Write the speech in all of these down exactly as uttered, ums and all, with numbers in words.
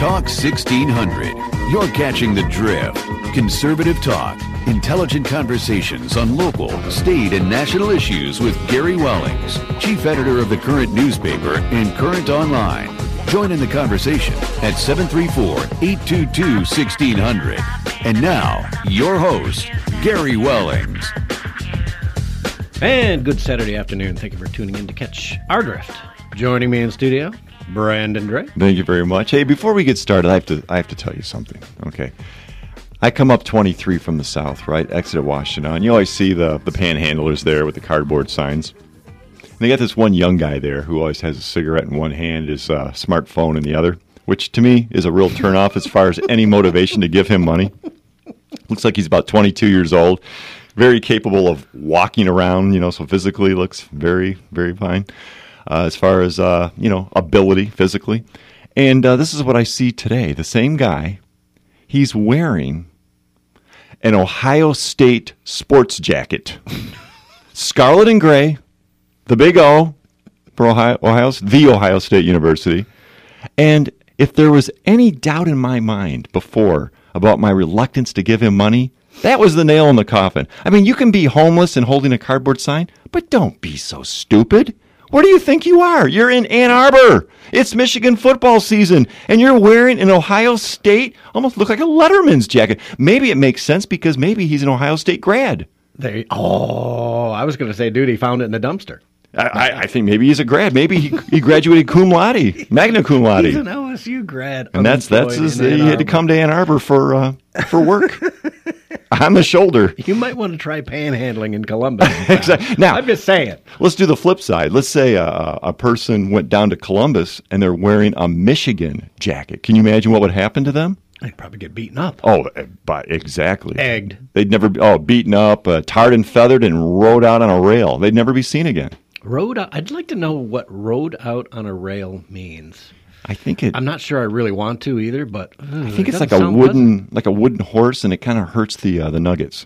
Talk sixteen hundred. You're catching the drift. Conservative talk, intelligent conversations on local, state, and national issues with Gary Wellings, chief editor of the Current newspaper and Current Online. Join in the conversation at seven three four, eight two two, one six zero zero. And now, your host, Gary Wellings. And good Saturday afternoon. Thank you for tuning in to catch our drift. Joining me in studio, Brandon Drake. Thank you very much. Hey, before we get started, I have to I have to tell you something. Okay, I come up twenty-three from the south, right? Exit at Washtenaw, and you always see the the panhandlers there with the cardboard signs. And they got this one young guy there who always has a cigarette in one hand, his uh, smartphone in the other, which to me is a real turnoff as far as any motivation to give him money. Looks like he's about twenty-two years old, very capable of walking around, you know, so physically looks very, very fine. Uh, as far as, uh, you know, ability physically. And uh, this is what I see today. The same guy, he's wearing an Ohio State sports jacket. Scarlet and gray, the big O for Ohio, Ohio, the Ohio State University. And if there was any doubt in my mind before about my reluctance to give him money, that was the nail in the coffin. I mean, you can be homeless and holding a cardboard sign, but don't be so stupid. Where do you think you are? You're in Ann Arbor. It's Michigan football season, and you're wearing an Ohio State, almost look like a Letterman's jacket. Maybe it makes sense because maybe he's an Ohio State grad. They, oh, I was going to say, dude, he found it in the dumpster. I, I, I think maybe he's a grad. Maybe he, he graduated cum laude, magna cum laude. He's an O S U grad. And that's that's his, he had to come to Ann Arbor for uh, for work. On the shoulder. You might want to try panhandling in Columbus. Exactly. Now, I'm just saying. Let's do the flip side. Let's say a, a person went down to Columbus and they're wearing a Michigan jacket. Can you imagine what would happen to them? They'd probably get beaten up. Oh, but exactly. Egged. They'd never be, oh, beaten up, uh, tarred and feathered, and rode out on a rail. They'd never be seen again. Rode out. I'd like to know what rode out on a rail means. I think it. I'm not sure I really want to either, but uh, I think it it's like a wooden, pleasant. like a wooden horse, and it kind of hurts the uh, the nuggets.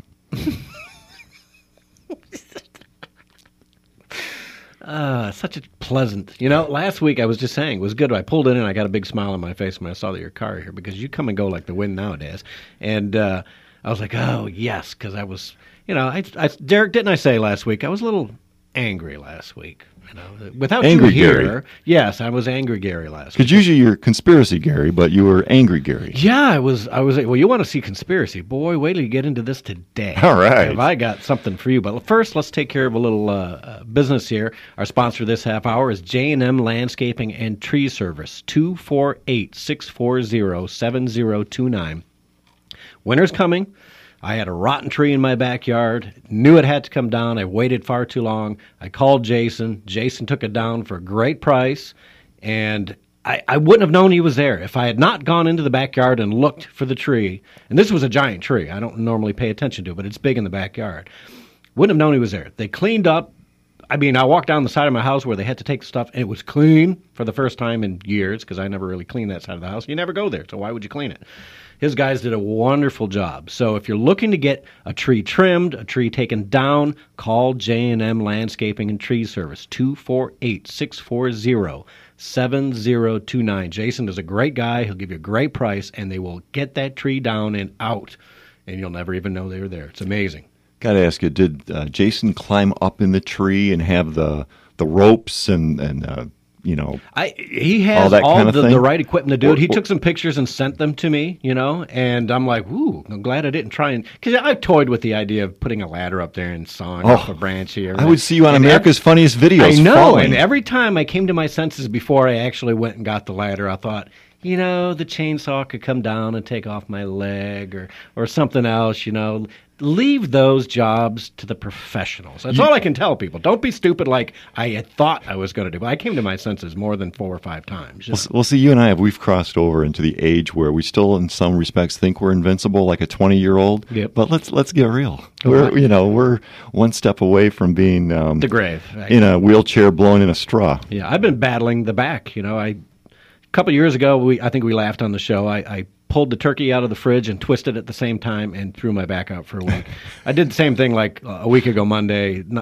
uh, such a pleasant. You know, last week I was just saying it was good. I pulled in and I got a big smile on my face when I saw that your car here because you come and go like the wind nowadays, and uh, I was like, oh yes, because I was, you know, I, I, Derek, didn't I say last week I was a little angry last week? You know, without angry you here, Gary. Yes, I was angry Gary last week. Because usually you're conspiracy Gary, but you were angry Gary. Yeah, I was. I was. Well, you want to see conspiracy, boy? Wait till you get into this today. All right. Have I got something for you? But first, let's take care of a little uh, uh, business here. Our sponsor this half hour is J and M Landscaping and Tree Service. two four eight, six four zero, seven zero two nine. Winter's coming. I had a rotten tree in my backyard, knew it had to come down. I waited far too long. I called Jason. Jason took it down for a great price, and I, I wouldn't have known he was there if I had not gone into the backyard and looked for the tree. And this was a giant tree. I don't normally pay attention to it, but it's big in the backyard. Wouldn't have known he was there. They cleaned up. I mean, I walked down the side of my house where they had to take stuff, and it was clean for the first time in years because I never really cleaned that side of the house. You never go there, so why would you clean it? His guys did a wonderful job. So if you're looking to get a tree trimmed, a tree taken down, call J and M Landscaping and Tree Service, two four eight, six four zero, seven zero two nine. Jason is a great guy. He'll give you a great price, and they will get that tree down and out, and you'll never even know they were there. It's amazing. Got to ask you, did uh, Jason climb up in the tree and have the the ropes and, and uh, you know, I he has all, that all kind of the, thing? the right equipment to do it. He Or- or- took some pictures and sent them to me, you know, and I'm like, ooh, I'm glad I didn't try and, because I toyed with the idea of putting a ladder up there and sawing Oh, off a branch here. I would see you on And America's ev- Funniest Videos. I know, falling. and every time I came to my senses before I actually went and got the ladder, I thought, you know, the chainsaw could come down and take off my leg or, or something else, you know. Leave those jobs to the professionals. That's You- all I can tell people. Don't be stupid like I had thought I was going to do. But I came to my senses more than four or five times. you Well, know. s- well, see, you and I have we've crossed over into the age where we still, in some respects, think we're invincible, like a twenty-year-old. Yep. But let's let's get real. Oh, We're right. you know we're one step away from being um, The grave. in a wheelchair, blowing in a straw. Yeah, I've been battling the back. You know, I a couple of years ago, we I think we laughed on the show. I, I pulled the turkey out of the fridge and twisted it at the same time and threw my back out for a week. I did the same thing like a week ago Monday. Not,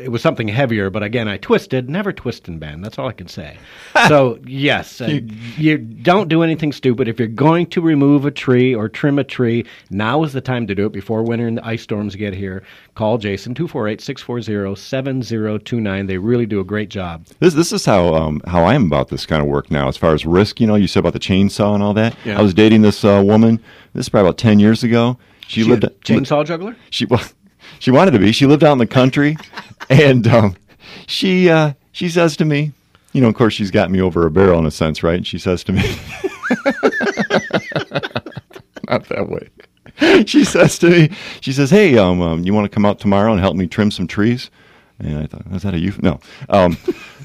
it was something heavier, but again, I twisted. Never twist and bend. That's all I can say. So, yes, uh, you don't do anything stupid. If you're going to remove a tree or trim a tree, now is the time to do it before winter and the ice storms get here. Call Jason, two four eight, six four zero, seven zero two nine. They really do a great job. This this is how um, how I am about this kind of work now. As far as risk, you know, you said about the chainsaw and all that. Yeah. I was dating this uh, woman. This is probably about ten years ago. She, She lived a chainsaw juggler? She well, she wanted to be. She lived out in the country, and um, she uh, she says to me, you know, of course, she's got me over a barrel in a sense, right? And she says to me, not that way. She says to me, she says, "Hey, um, um you want to come out tomorrow and help me trim some trees?" And I thought, is that a you? No. Um,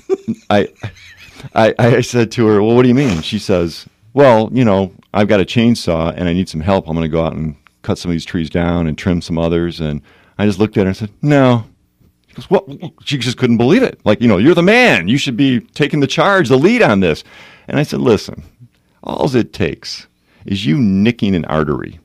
I, I I said to her, "Well, what do you mean?" She says, "Well, you know, I've got a chainsaw and I need some help. I'm going to go out and cut some of these trees down and trim some others." And I just looked at her and said, "No." She goes, "What?" She just couldn't believe it. Like, you know, you're the man. You should be taking the charge, the lead on this. And I said, "Listen, all it takes is you nicking an artery,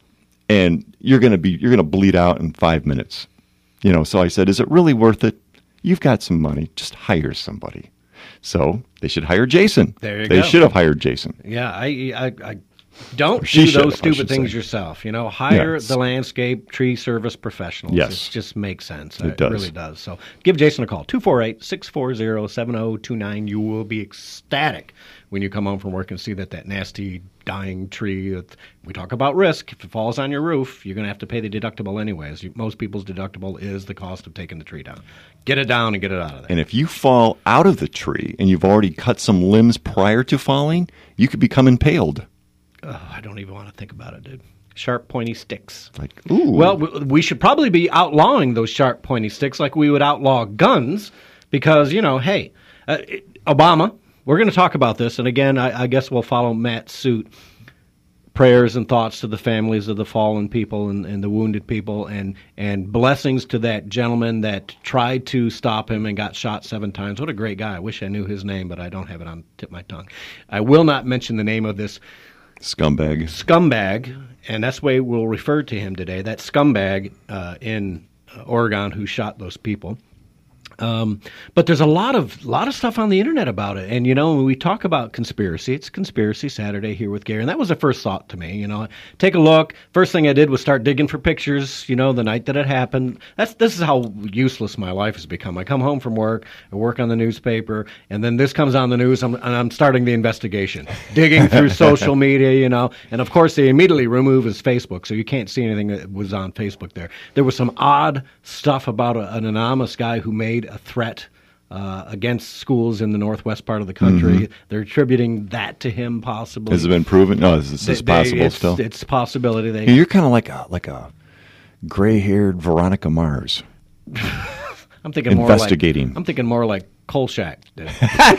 and you're going to be you're going to bleed out in five minutes." You know, so I said, "Is it really worth it? You've got some money. Just hire somebody." So they should hire Jason. There you they go. should have hired Jason. Yeah, I, I, I don't She do should those have, I stupid should things say. yourself. You know, hire Yes. the landscape tree service professionals. Yes. It just makes sense. It does. really does. So give Jason a call, two four eight, six four zero, seven zero two nine. You will be ecstatic when you come home from work and see that that nasty dying tree. That, we talk about risk. If it falls on your roof, you're going to have to pay the deductible anyways. You, most people's deductible is the cost of taking the tree down. Get it down and get it out of there. And if you fall out of the tree and you've already cut some limbs prior to falling, you could become impaled. Oh, I don't even want to think about it, dude. Sharp, pointy sticks. Like, ooh. Well, we, we should probably be outlawing those sharp, pointy sticks like we would outlaw guns because, you know, hey, uh, it, Obama, we're going to talk about this. And again, I, I guess we'll follow Matt's suit. Prayers and thoughts to the families of the fallen people and, and the wounded people, and, and blessings to that gentleman that tried to stop him and got shot seven times. What a great guy. I wish I knew his name, but I don't have it on the tip of my tongue. I will not mention the name of this Scumbag. scumbag, and that's the way we'll refer to him today, that scumbag uh, in uh, Oregon who shot those people. Um, but there's a lot of lot of stuff on the internet about it, and you know, when we talk about conspiracy, it's Conspiracy Saturday here with Gary, and that was the first thought to me. You know, take a look. First thing I did was start digging for pictures. You know, the night that it happened. That's this is how useless my life has become. I come home from work, I work on the newspaper, and then this comes on the news, I'm, and I'm starting the investigation, digging through social media. You know, and of course they immediately remove his Facebook, so you can't see anything that was on Facebook there. There was some odd stuff about a, an anonymous guy who made a threat uh, against schools in the northwest part of the country. Mm-hmm. They're attributing that to him, possibly. Has it been proven? No, is this They- is possible they- it's, still? It's a possibility. They, You're kind of like a like a gray-haired Veronica Mars. I'm thinking more investigating. like I'm thinking more like Kolchak did.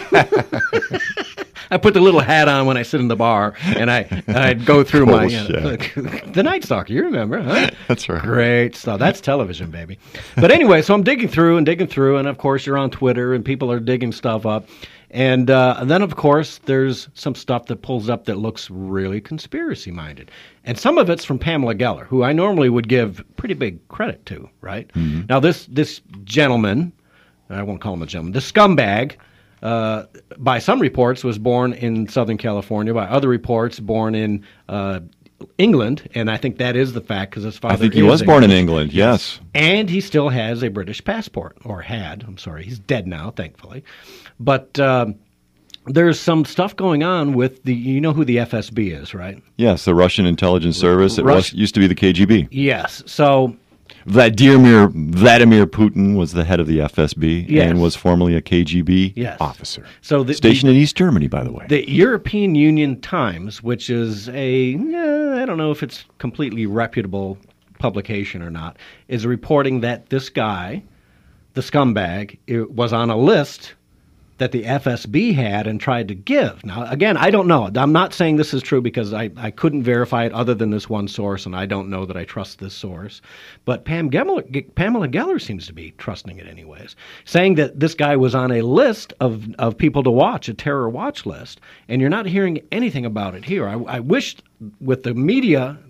I put the little hat on when I sit in the bar, and I I'd go through my you know, the Night Stalker. You remember, huh? That's right. Great stuff. That's television, baby. But anyway, so I'm digging through and digging through, and of course you're on Twitter, and people are digging stuff up, and, uh, and then of course there's some stuff that pulls up that looks really conspiracy minded, and some of it's from Pamela Geller, who I normally would give pretty big credit to. Right Mm-hmm. now, this this gentleman, I won't call him a gentleman, the scumbag. Uh, by some reports, was born in Southern California. By other reports, born in uh, England, and I think that is the fact because his father. I think he is was born in English. England. Yes, And he still has a British passport, or had. I'm sorry, he's dead now, thankfully. But um, there's some stuff going on with the. You know who the F S B is, right? yes, the Russian intelligence service. It Rus- was used to be the K G B. Yes. So. Vladimir Vladimir Putin was the head of the F S B Yes. and was formerly a K G B Yes. officer. So the, Stationed in East Germany, by the way. The European Union Times, which is a, eh, I don't know if it's completely reputable publication or not, is reporting that this guy, the scumbag, it was on a list that the F S B had and tried to give. Now, again, I don't know. I'm not saying this is true because I, I couldn't verify it other than this one source, and I don't know that I trust this source. But Pam Geller, Pamela Geller seems to be trusting it anyways, saying that this guy was on a list of, of people to watch, a terror watch list, and you're not hearing anything about it here. I, I wish with the media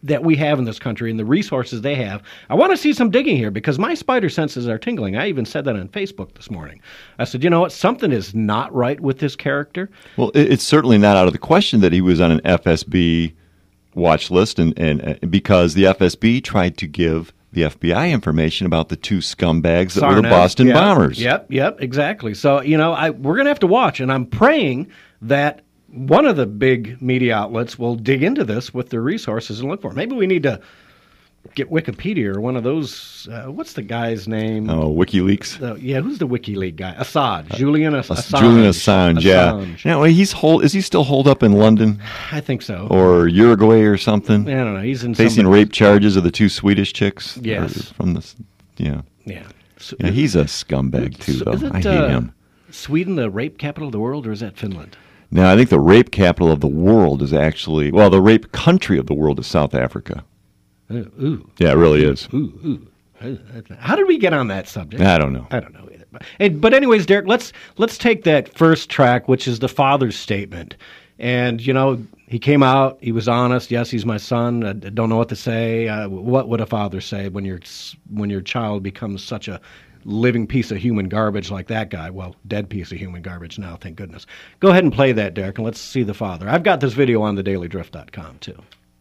that we have in this country and the resources they have. I want to see some digging here because my spider senses are tingling. I even said that on Facebook this morning. I said, you know what? Something is not right with this character. Well, it, it's certainly not out of the question that he was on an F S B watch list, and, and uh, because the F S B tried to give the F B I information about the two scumbags that Sarnez, were the Boston yep, bombers. Yep, yep, exactly. So, you know, I, we're going to have to watch, and I'm praying that one of the big media outlets will dig into this with their resources and look for it. Maybe we need to get Wikipedia or one of those. Uh, what's the guy's name? Oh, WikiLeaks. Uh, yeah, who's the WikiLeaks guy? Assad, Julian Ass- Uh, Assange. Julian Assange, yeah. Assange. Now, he's hold, is he still holed up in London I think so. or Uruguay or something? I don't know. He's in Facing some, rape charges of the two Swedish chicks? Yes. Or From the, yeah. Yeah. So, yeah. He's a scumbag, too, so though. is it, I hate uh, him. Sweden the rape capital of the world, or is that Finland? Now, I think the rape capital of the world is actually, well, the rape country of the world is South Africa. Ooh, ooh, Yeah, it really is. ooh, ooh. How did we get on that subject? I don't know. I don't know either. But, and, but anyways, Derek, let's let's take that first track, which is the father's statement. And, you know, he came out, he was honest. Yes, he's my son. I don't know what to say. Uh, what would a father say when your when your child becomes such a living piece of human garbage like that guy? Well, dead piece of human garbage now, thank goodness. Go ahead and play that, Derek, and let's see the father. I've got this video on the daily drift dot com, too.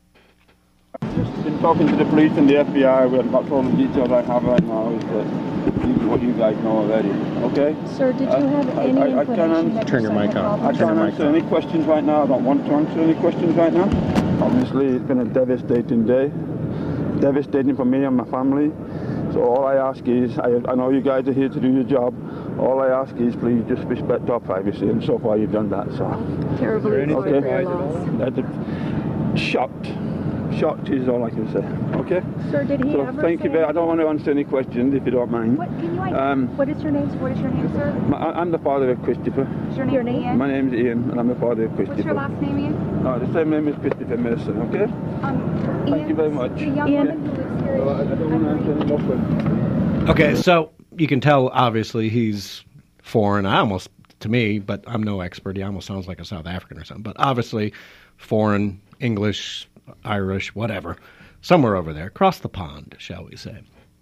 Just been talking to the police and the F B I. That's all the details I have right now is that this is what you guys know already. Okay? Sir, did you Uh, have I- any I- I inclination can't that Turn your son mic had on. I problems? Turn can't your mic answer on. any questions right now. I don't want to answer any questions right now. Obviously, it's been a devastating day. Devastating for me and my family. So all I ask is, I, I know you guys are here to do your job. All I ask is please just respect our privacy, and so far you've done that. So, Terribly any sorry for your surprise loss. That's a- shocked. Shocked is all I can say. Okay? Sir, did he So ever thank you say very. I don't want to answer any questions if you don't mind. What, can you ID? Um, what is your name? What is your name, sir? My, I- I'm the father of Christopher. Is your name, your name? Ian? My name's Ian, and I'm the father of Christopher. What's your last name, Ian? No, the same name as Christopher Mason. Okay? Um, Thank Ian, you very much. The young Ian. woman who lives here. So I, I don't want to answer any more questions. Okay, so you can tell, obviously, he's foreign. I almost, to me, but I'm no expert. He almost sounds like a South African or something. But obviously, foreign, English, Irish, whatever. Somewhere over there, across the pond, shall we say.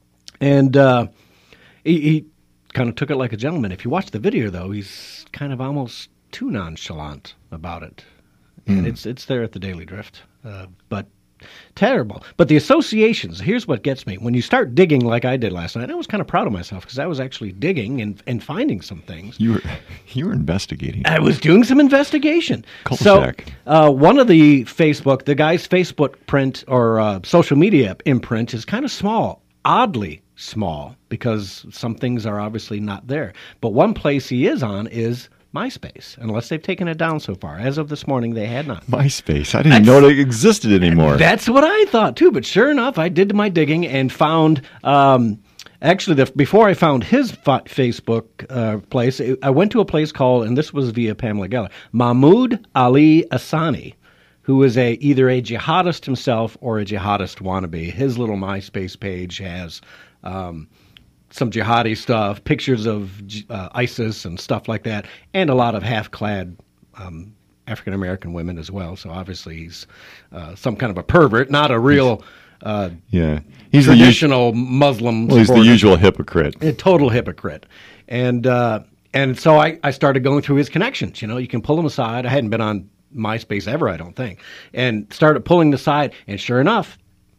And uh, he, he kind of took it like a gentleman. If you watch the video, though, he's kind of almost too nonchalant about it. Mm. And it's it's there at the Daily Drift. Uh, but terrible. But the associations, here's what gets me. When you start digging like I did last night, I was kind of proud of myself because I was actually digging and, and finding some things. You were you were investigating. I was doing some investigation. Kolchak. So uh, one of the Facebook, the guy's Facebook print or uh, social media imprint is kind of small, oddly small, because some things are obviously not there. But one place he is on is MySpace, unless they've taken it down so far. As of this morning, they had not. MySpace. I didn't even know it existed anymore. That's what I thought, too. But sure enough, I did my digging and found... Um, Actually, the, before I found his fa- Facebook uh, place, I went to a place called, and this was via Pamela Geller, Mahmoud Ali Asani, who is a either a jihadist himself or a jihadist wannabe. His little MySpace page has um, some jihadi stuff, pictures of uh, ISIS and stuff like that, and a lot of half-clad um, African-American women as well. So obviously he's uh, some kind of a pervert, not a real... Uh, yeah, he's traditional the usu- Muslim. Well, he's supporter. the usual hypocrite. A total hypocrite, and uh, and so I, I started going through his connections. You know, you can pull them aside. I hadn't been on MySpace ever, I don't think, and started pulling the side. And sure enough,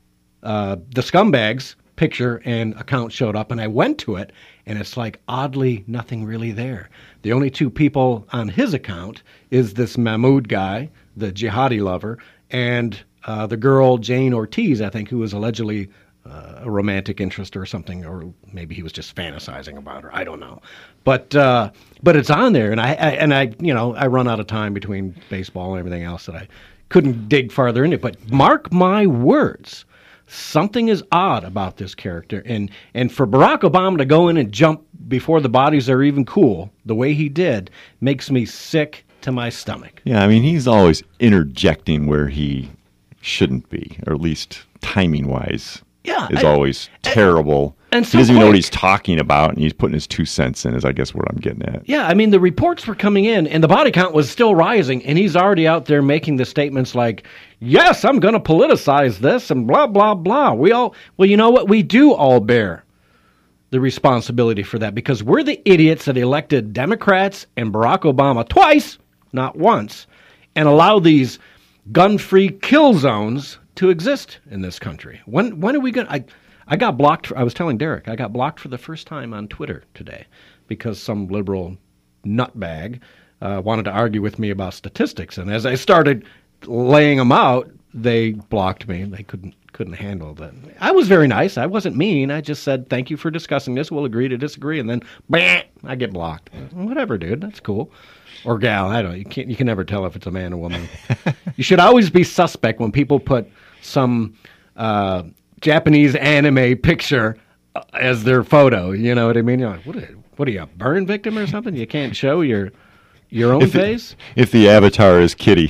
uh, the scumbags picture and account showed up, and I went to it, and it's like oddly nothing really there. The only two people on his account is this Mahmoud guy, the jihadi lover, and Uh, the girl, Jane Ortiz, I think, who was allegedly uh, a romantic interest or something, or maybe he was just fantasizing about her. I don't know. But uh, but it's on there, and I, I and I you know I run out of time between baseball and everything else that I couldn't dig farther into. But mark my words, something is odd about this character, and and for Barack Obama to go in and jump before the bodies are even cool, the way he did, makes me sick to my stomach. Yeah, I mean he's always interjecting where he shouldn't be, or at least timing-wise, yeah, is I, always terrible. And so he doesn't even know what quick. he's talking about, and he's putting his two cents in, is I guess what I'm getting at. Yeah, I mean, the reports were coming in, and the body count was still rising, and he's already out there making the statements like, yes, I'm going to politicize this, and blah, blah, blah. We all, well, you know what? We do all bear the responsibility for that, because we're the idiots that elected Democrats and Barack Obama twice, not once, and allow these gun-free kill zones to exist in this country. When when are we going to... I got blocked. For, I was telling Derek, I got blocked for the first time on Twitter today because some liberal nutbag uh, wanted to argue with me about statistics. And as I started laying them out, they blocked me. They couldn't couldn't handle that. I was very nice. I wasn't mean. I just said, thank you for discussing this. We'll agree to disagree. And then, bah, I get blocked. Whatever, dude. That's cool. Or gal. I don't know. You can't. You can never tell if it's a man or woman. You should always be suspect when people put some... Uh, Japanese anime picture as their photo. You know what I mean? You're like, what are, what are you, a burn victim or something? You can't show your your own if the, face? If the avatar is Kitty.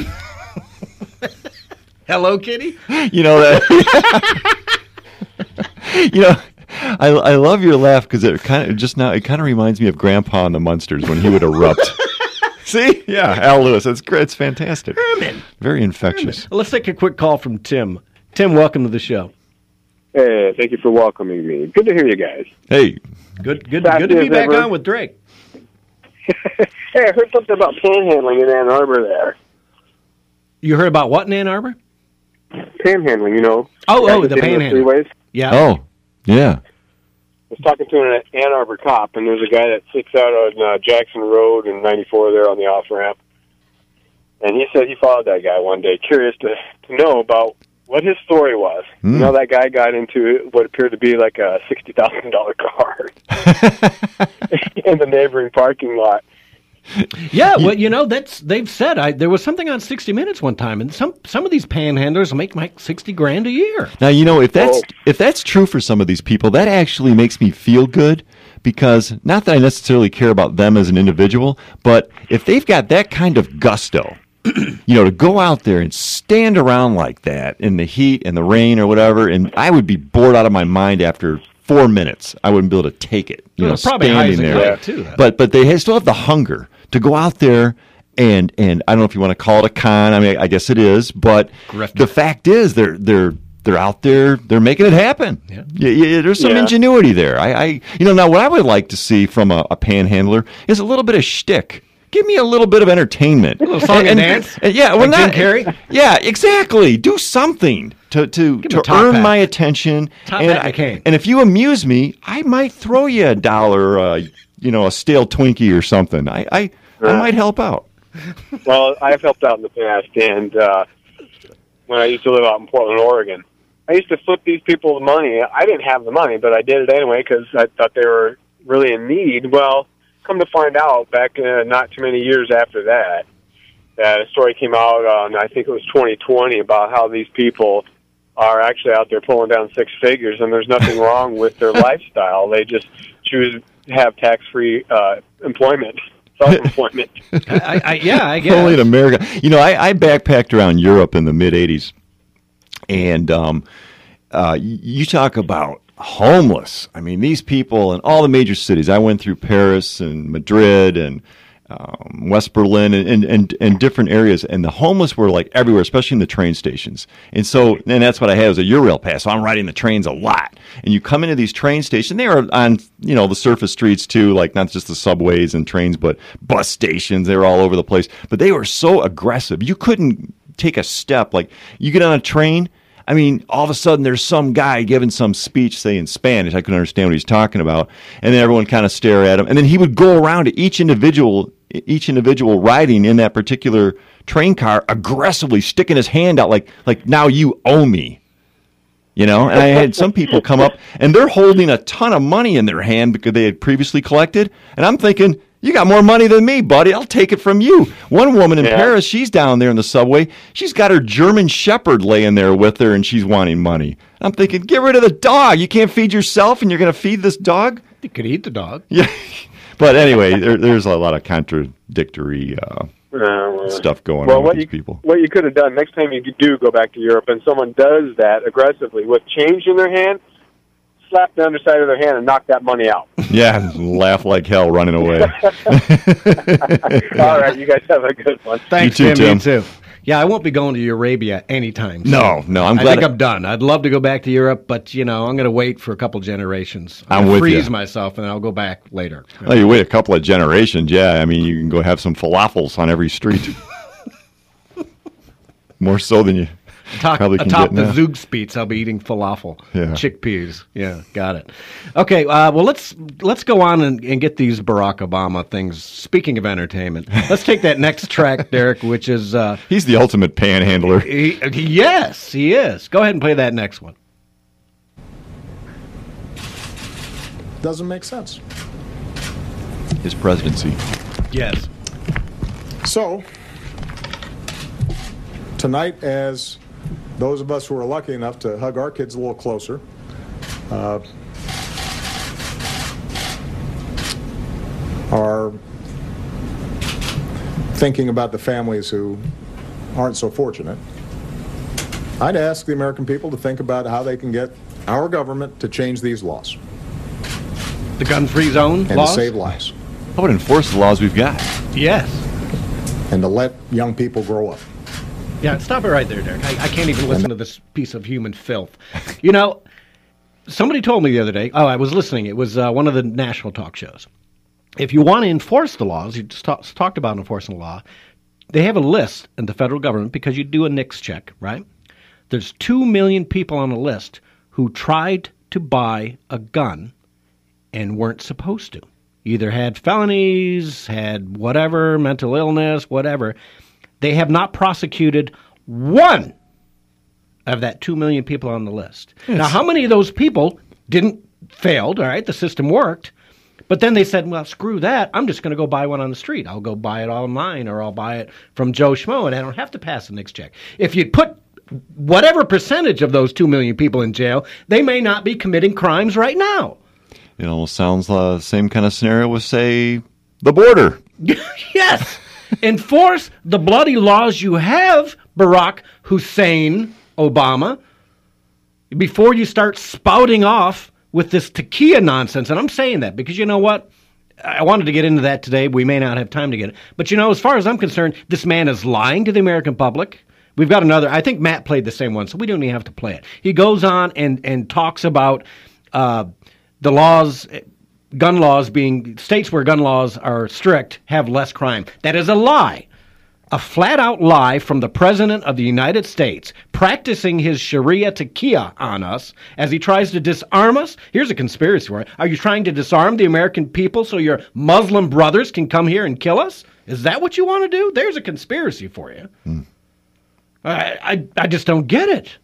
Hello, Kitty? You know that. You know, I I love your laugh because it kind of just now it kind of reminds me of Grandpa and the Munsters when he would erupt. See? Yeah, Al Lewis. It's great. It's fantastic. Herman. Very infectious. Herman. Let's take a quick call from Tim. Tim, welcome to the show. Hey, thank you for welcoming me. Good to hear you guys. Hey. Good good, Fast good to be as back ever. on with Drake. Hey, I heard something about panhandling in Ann Arbor there. You heard about what in Ann Arbor? Panhandling, you know. Oh, oh, Guys the that get in panhandle. freeways. Yeah. Oh, yeah. I was talking to an Ann Arbor cop, and there's a guy that sits out on uh, Jackson Road and ninety-four there on the off-ramp. And he said he followed that guy one day, curious to, to know about what his story was. Mm. You know, that guy got into what appeared to be like a sixty thousand dollars car in the neighboring parking lot. Yeah, well, you know, that's they've said. I there was something on sixty minutes one time, and some some of these panhandlers make like sixty grand a year. Now, you know, if that's Oh. if that's true for some of these people, that actually makes me feel good because not that I necessarily care about them as an individual, but if they've got that kind of gusto, you know, to go out there and stand around like that in the heat and the rain or whatever, and I would be bored out of my mind after four minutes. I wouldn't be able to take it. You Well, know, it's probably standing Isaac there. Lake, too, though. But but they still have the hunger to go out there and and I don't know if you want to call it a con. I mean, I guess it is. But Grifter. the fact is, they're they're they're out there. They're making it happen. Yeah. Yeah, yeah, there's some Yeah. ingenuity there. I, I you know now what I would like to see from a, a panhandler is a little bit of shtick. Give me a little bit of entertainment. A little song and dance? yeah, well, Like Jim not Carrey? Yeah, exactly. Do something to to, Give him a to top earn hat. my attention. Top and hat I, McCain. and if you amuse me, I might throw you a dollar, uh, you know, a stale Twinkie or something. I I, I Yeah. might help out. Well, I've helped out in the past, and uh, when I used to live out in Portland, Oregon, I used to flip these people the money. I didn't have the money, but I did it anyway because I thought they were really in need. Well, come to find out, back uh, not too many years after that, that a story came out on, I think it was twenty twenty, about how these people are actually out there pulling down six figures, and there's nothing wrong with their lifestyle. They just choose to have tax-free uh, employment, self-employment. I, I, I, yeah, I guess. Only in America. You know, I, I backpacked around Europe in the mid eighties, and um, uh, y- you talk about homeless. I mean, these people in all the major cities. I went through Paris and Madrid and um, West Berlin and, and, and, and different areas, and the homeless were like everywhere, especially in the train stations. And so, and that's what I had was a Eurail pass, so I'm riding the trains a lot. And you come into these train stations, they are on, you know, the surface streets too, like not just the subways and trains, but bus stations. They were all over the place. But they were so aggressive. You couldn't take a step. Like, you get on a train, I mean, all of a sudden there's some guy giving some speech, say in Spanish. I couldn't understand what he's talking about. And then everyone kind of stare at him. And then he would go around to each individual, each individual riding in that particular train car, aggressively sticking his hand out like, like now you owe me. You know, and I had some people come up and they're holding a ton of money in their hand because they had previously collected. And I'm thinking, you got more money than me, buddy. I'll take it from you. One woman in Yeah. Paris, she's down there in the subway. She's got her German Shepherd laying there with her, and she's wanting money. I'm thinking, get rid of the dog. You can't feed yourself, and you're going to feed this dog? You could eat the dog. Yeah. But anyway, there, there's a lot of contradictory uh, Uh, stuff going well, on with what these you, people. What you could have done next time you do go back to Europe and someone does that aggressively with change in their hand, slap the underside of their hand and knock that money out. Yeah, laugh like hell running away. All right, you guys have a good one. Thanks, You too, Tim. Tim. You too. Yeah, I won't be going to Arabia anytime soon. No, no, I'm I glad think I- I'm done. I'd love to go back to Europe, but, you know, I'm going to wait for a couple generations. I'm gonna with freeze you. myself, and I'll go back later. Oh, you wait a couple of generations, yeah. I mean, you can go have some falafels on every street. More so than you Atop, probably can atop get the now. Zugspitz, I'll be eating falafel, Yeah. chickpeas. Yeah, got it. Okay, uh, well let's let's go on and, and get these Barack Obama things. Speaking of entertainment, let's take that next track, Derek, which is uh, He's the ultimate panhandler. he, yes, he is. Go ahead and play that next one. Doesn't make sense. His presidency. Yes. So, tonight, as those of us who are lucky enough to hug our kids a little closer, uh, are thinking about the families who aren't so fortunate, I'd ask the American people to think about how they can get our government to change these laws The gun-free zone and laws? to save lives How would enforce the laws we've got? Yes. and to let young people grow up. Yeah, stop it right there, Derek. I, I can't even listen to this piece of human filth. You know, somebody told me the other day, oh, I was listening. It was uh, one of the national talk shows. If you want to enforce the laws, you just talk, talked about enforcing the law, they have a list in the federal government because you do a NICS check, right? There's two million people on the list who tried to buy a gun and weren't supposed to. Either had felonies, had whatever, mental illness, whatever. They have not prosecuted one of that two million people on the list. Now, how many of those people didn't failed, all right, the system worked, but then they said, well, screw that, I'm just going to go buy one on the street. I'll go buy it online, or I'll buy it from Joe Schmo, and I don't have to pass a NICS check. If you'd put whatever percentage of those two million people in jail, they may not be committing crimes right now. It almost sounds the same kind of scenario with, say, the border. Yes. Enforce the bloody laws you have, Barack Hussein Obama, before you start spouting off with this tequila nonsense. And I'm saying that because you know what? I wanted to get into that today. We may not have time to get it. But, you know, as far as I'm concerned, this man is lying to the American public. We've got another. I think Matt played the same one, so we don't even have to play it. He goes on and, and talks about uh, the laws, gun laws being, states where gun laws are strict have less crime. That is a lie. A flat-out lie from the President of the United States, practicing his Sharia taqiyya on us as he tries to disarm us. Here's a conspiracy, right? Are you trying to disarm the American people so your Muslim brothers can come here and kill us? Is that what you want to do? There's a conspiracy for you. Hmm. I, I I just don't get it.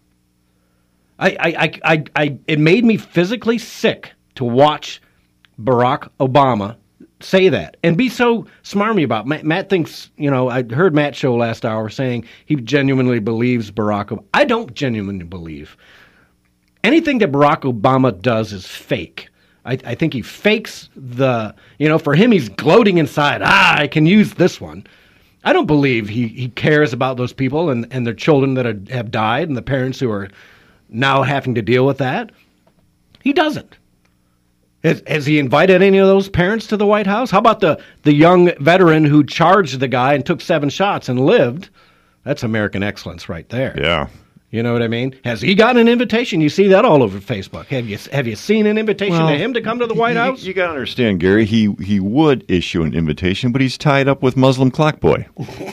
I, I, I, I, I it made me physically sick to watch Barack Obama say that and be so smarmy about it. Matt, Matt thinks, you know, I heard Matt's show last hour saying he genuinely believes Barack Obama. I don't genuinely believe. Anything that Barack Obama does is fake. I, I think he fakes the, you know, for him he's gloating inside, ah, I can use this one. I don't believe he, he cares about those people and, and their children that are, have died and the parents who are now having to deal with that. He doesn't. Has, has he invited any of those parents to the White House? How about the, the young veteran who charged the guy and took seven shots and lived? That's American excellence right there. Yeah. You know what I mean? Has he gotten an invitation? You see that all over Facebook. Have you have you seen an invitation Well, to him to come to the White you, House? You, you got to understand, Gary, he, he would issue an invitation, but he's tied up with Muslim clock boy.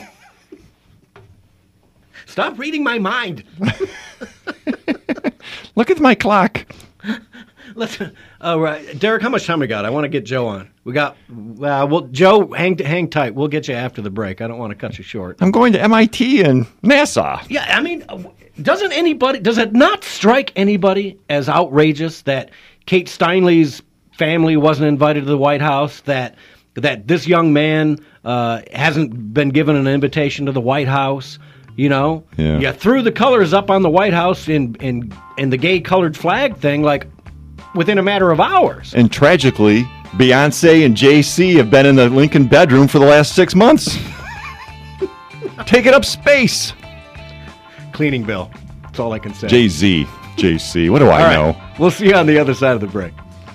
Stop reading my mind. Look at my clock. Let's. All right, Derek. How much time we got? I want to get Joe on. We got. Uh, well, Joe, hang hang tight. We'll get you after the break. I don't want to cut you short. I'm going to M I T and NASA. Yeah, I mean, doesn't anybody? Does it not strike anybody as outrageous that Kate Steinle's family wasn't invited to the White House? That that this young man uh, hasn't been given an invitation to the White House? You know, Yeah. you threw the colors up on the White House in in in the gay colored flag thing like within a matter of hours. And tragically, Beyonce and Jay Z have been in the Lincoln bedroom for the last six months. Taking up space. Cleaning bill. That's all I can say. Jay Z. J C. What do I All right. know? We'll see you on the other side of the break.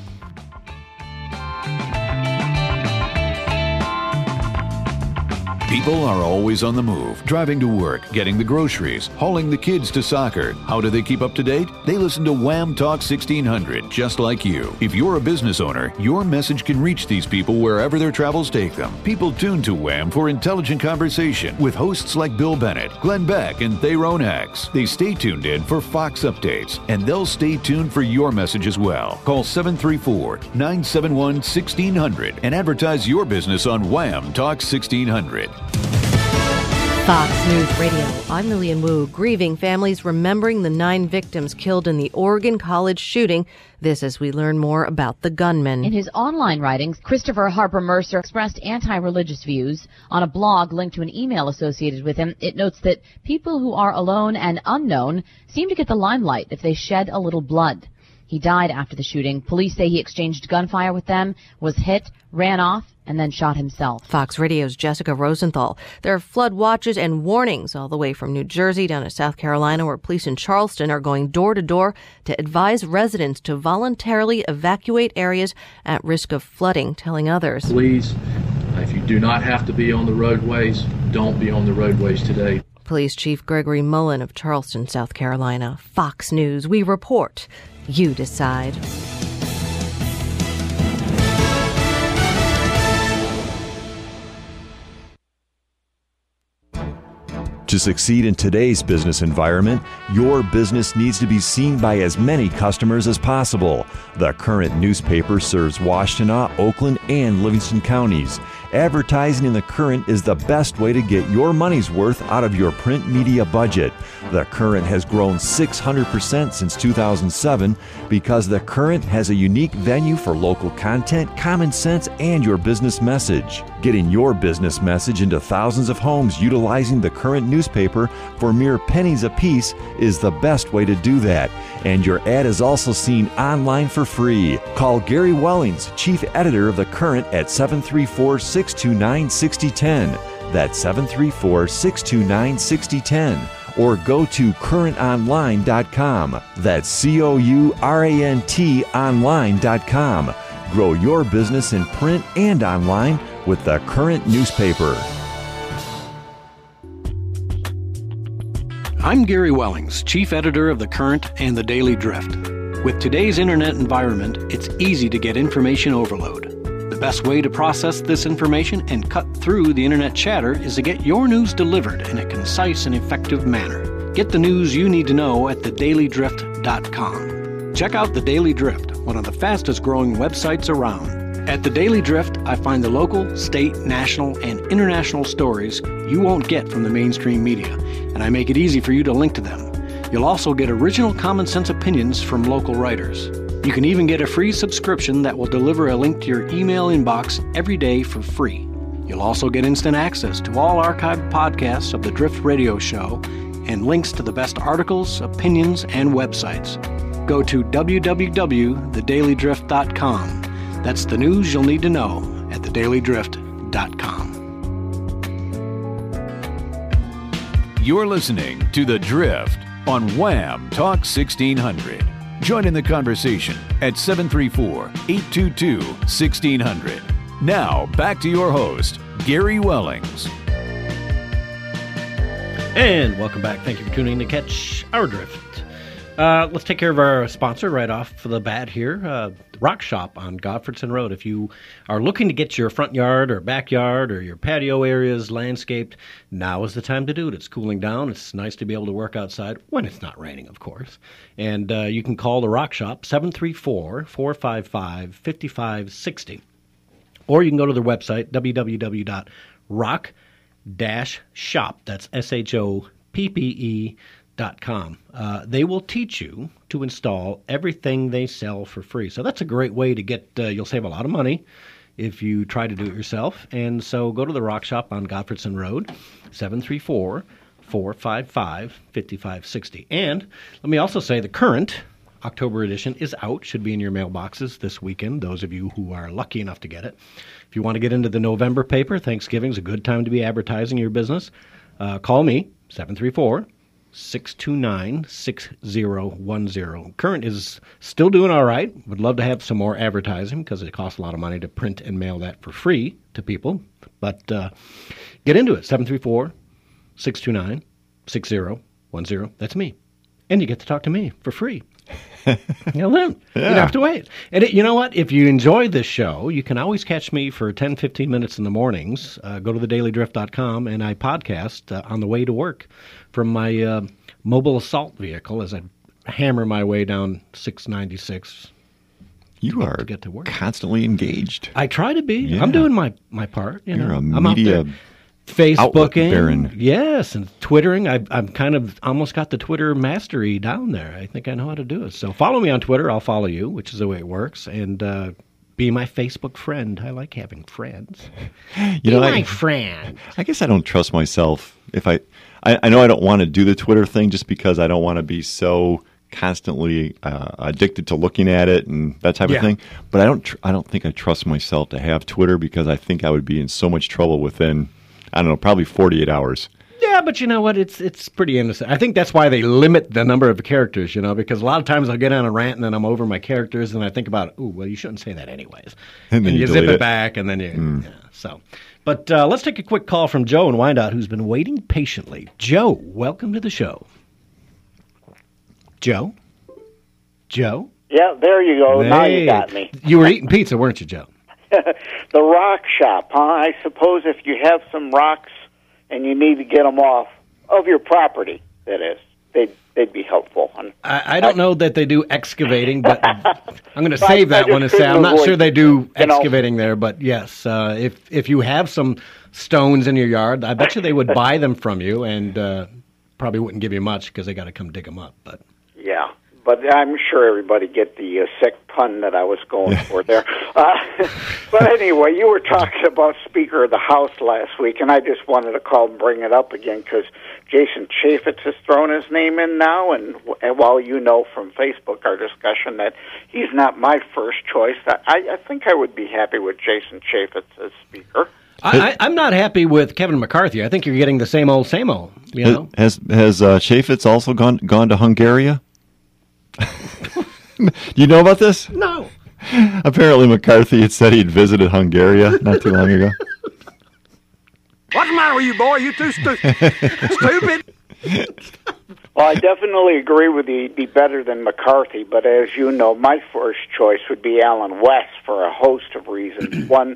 People are always on the move, driving to work, getting the groceries, hauling the kids to soccer. How do they keep up to date? They listen to Wham Talk sixteen hundred, just like you. If you're a business owner, your message can reach these people wherever their travels take them. People tune to Wham for intelligent conversation with hosts like Bill Bennett, Glenn Beck, and Tharon X. They stay tuned in for Fox updates, and they'll stay tuned for your message as well. Call seven three four, nine seven one, one six zero zero and advertise your business on Wham Talk sixteen hundred. Fox News Radio. I'm Lillian Wu. Grieving families remembering the nine victims killed in the Oregon College shooting. This as we learn more about the gunman. In his online writings, Christopher Harper Mercer expressed anti-religious views. On a blog linked to an email associated with him, it notes that people who are alone and unknown seem to get the limelight if they shed a little blood. He died after the shooting. Police say he exchanged gunfire with them, was hit, ran off, and then shot himself. Fox Radio's Jessica Rosenthal. There are flood watches and warnings all the way from New Jersey down to South Carolina, where police in Charleston are going door to door to advise residents to voluntarily evacuate areas at risk of flooding, telling others. Please, if you do not have to be on the roadways, don't be on the roadways today. Police Chief Gregory Mullen of Charleston, South Carolina. Fox News. We report. You decide. To succeed in today's business environment, your business needs to be seen by as many customers as possible. The Current newspaper serves Washtenaw, Oakland, and Livingston counties. Advertising in the Current is the best way to get your money's worth out of your print media budget. The Current has grown six hundred percent since two thousand seven because The Current has a unique venue for local content, common sense, and your business message. Getting your business message into thousands of homes utilizing The Current newspaper for mere pennies apiece is the best way to do that. And your ad is also seen online for free. Call Gary Wellings, Chief Editor of The Current, at seven three four, six two nine, six zero one zero. That's seven three four, six two nine, six zero one zero. Or go to current online dot com. That's C O U R A N T online dot com. Grow your business in print and online with The Current newspaper. I'm Gary Wellings, Chief Editor of The Current and The Daily Drift. With today's internet environment, it's easy to get information overload. The best way to process this information and cut through the internet chatter is to get your news delivered in a concise and effective manner. Get the news you need to know at the daily drift dot com. Check out The Daily Drift, one of the fastest growing websites around. At The Daily Drift, I find the local, state, national, and international stories you won't get from the mainstream media, and I make it easy for you to link to them. You'll also get original common sense opinions from local writers. You can even get a free subscription that will deliver a link to your email inbox every day for free. You'll also get instant access to all archived podcasts of the Drift Radio Show and links to the best articles, opinions, and websites. Go to w w w dot the daily drift dot com. That's the news you'll need to know at the daily drift dot com. You're listening to The Drift on Wham Talk sixteen hundred. Join in the conversation at seven three four, eight two two, one six zero zero. Now, back to your host, Gary Wellings. And welcome back. Thank you for tuning in to catch our drift. Uh, let's take care of our sponsor right off the bat here, uh, Rock Shop on Godfredson Road. If you are looking to get your front yard or backyard or your patio areas landscaped, now is the time to do it. It's cooling down. It's nice to be able to work outside when it's not raining, of course. And uh, you can call the Rock Shop, seven three four, four five five, five five six zero. Or you can go to their website, w w w dot rock dash shop, that's S H O P P E dot com. Uh, they will teach you to install everything they sell for free. So that's a great way to get, uh, you'll save a lot of money if you try to do it yourself. And so go to the Rock Shop on Godfredson Road, seven three four, four five five, five five six zero. And let me also say the Current October edition is out, should be in your mailboxes this weekend, those of you who are lucky enough to get it. If you want to get into the November paper, Thanksgiving's a good time to be advertising your business. Uh, call me, seven three four, six two nine, six zero one zero. Current is still doing all right. Would love to have some more advertising because it costs a lot of money to print and mail that for free to people. But uh, get into it. seven three four, six two nine, six zero one zero. That's me. And you get to talk to me for free. You know, then yeah. You don't have to wait. And it, you know what? If you enjoy this show, you can always catch me for ten, fifteen minutes in the mornings. Uh, go to the daily drift dot com, and I podcast uh, on the way to work from my uh, mobile assault vehicle as I hammer my way down six ninety-six. You are to get to work. Constantly engaged. I try to be. Yeah. I'm doing my, my part. You You're know. a I'm media out there Facebooking, baron. Yes, and Twittering. I've I've kind of almost got the Twitter mastery down there. I think I know how to do it. So follow me on Twitter. I'll follow you, which is the way it works. And uh, be my Facebook friend. I like having friends. You be know, my I, friend. I guess I don't trust myself. If I, I, I know I don't want to do the Twitter thing just because I don't want to be so constantly uh, addicted to looking at it and that type Yeah. of thing. But I don't. Tr- I don't think I trust myself to have Twitter because I think I would be in so much trouble within. I don't know, probably forty-eight hours. Yeah, but you know what? It's it's pretty innocent. I think that's why they limit the number of characters, you know, because a lot of times I'll get on a rant and then I'm over my characters and I think about, ooh, well, you shouldn't say that anyways. And then you, you zip delete it it. back and then you, Mm. yeah, so. But uh, let's take a quick call from Joe in Wyandotte, who's been waiting patiently. Joe, welcome to the show. Joe? Joe? Yeah, there you go. Now Hey. you got me. You were eating pizza, weren't you, Joe? The rock shop, huh? I suppose if you have some rocks and you need to get them off of your property, that is, they'd, they'd be helpful. And I, I don't know that they do excavating, but I'm going to I- save I that one and just say I'm couldn't not avoid, sure they do you know. excavating there, but yes, uh, if if you have some stones in your yard, I bet you they would buy them from you and uh, probably wouldn't give you much because they got to come dig them up. But yeah, but I'm sure everybody get the uh, sick pun that I was going for there. Uh, but anyway, you were talking about Speaker of the House last week, and I just wanted to call and bring it up again because Jason Chaffetz has thrown his name in now, and, and while you know from Facebook our discussion that he's not my first choice, I, I think I would be happy with Jason Chaffetz as Speaker. I, I, I'm not happy with Kevin McCarthy. I think you're getting the same old, same old. You know, Has has uh, Chaffetz also gone gone to Hungary? You know about this? No. Apparently McCarthy had said he'd visited Hungary not too long ago. What's the matter with you, boy? You too stu- stupid. Well, I definitely agree with you. He'd be better than McCarthy, but as you know, my first choice would be Alan West for a host of reasons. One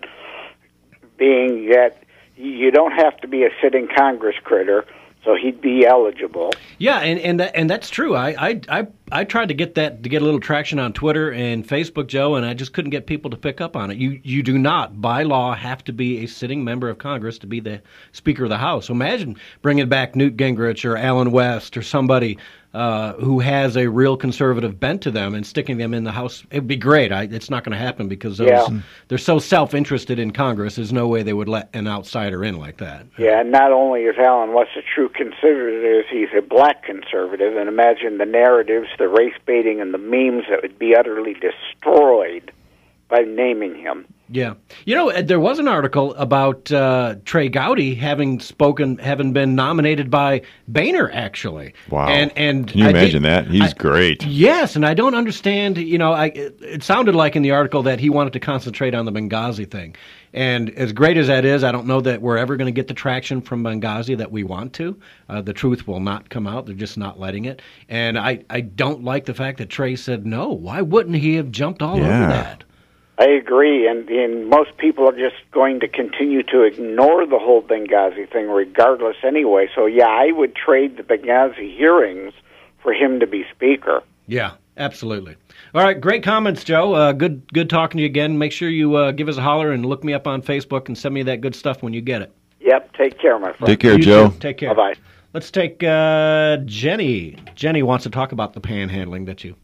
being that you don't have to be a sitting Congress critter, so he'd be eligible. Yeah, and and that, and that's true. I, I I I tried to get that to get a little traction on Twitter and Facebook, Joe, and I just couldn't get people to pick up on it. You you do not, by law, have to be a sitting member of Congress to be the Speaker of the House. So imagine bringing back Newt Gingrich or Alan West or somebody uh, who has a real conservative bent to them and sticking them in the House. It would be great. I, it's not going to happen because those, Yeah. they're so self-interested in Congress. There's no way they would let an outsider in like that. Yeah, and not only is Alan West a true conservative, he's a black conservative, and imagine the narratives, the race baiting, and the memes that would be utterly destroyed by naming him. Yeah. You know, uh, there was an article about uh, Trey Gowdy having spoken, having been nominated by Boehner, actually. Wow. And, and Can you I imagine did- that? He's I- great. Yes, and I don't understand, you know, I, it, it sounded like in the article that he wanted to concentrate on the Benghazi thing. And as great as that is, I don't know that we're ever going to get the traction from Benghazi that we want to. Uh, the truth will not come out. They're just not letting it. And I, I don't like the fact that Trey said no. Why wouldn't he have jumped all Yeah. over that? I agree, and, and most people are just going to continue to ignore the whole Benghazi thing regardless anyway. So, yeah, I would trade the Benghazi hearings for him to be Speaker. Yeah, absolutely. All right, great comments, Joe. Uh, good good talking to you again. Make sure you uh, give us a holler and look me up on Facebook and send me that good stuff when you get it. Yep, take care, my friend. Take care, You Joe. too. Take care. Bye-bye. Let's take uh, Jenny. Jenny wants to talk about the panhandling that you...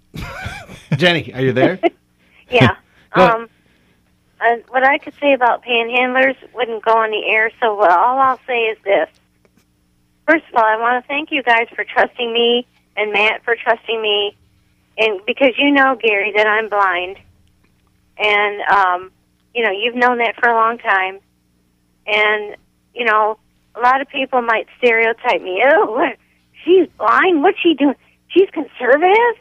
Jenny, are you there? Yeah. Go ahead. Um, uh, what I could say about panhandlers wouldn't go on the air, so what, all I'll say is this. First of all, I want to thank you guys for trusting me and Matt for trusting me, and because you know, Gary, that I'm blind. And, um, you know, you've known that for a long time. And, you know, a lot of people might stereotype me. Oh, she's blind. What's she doing? She's conservative?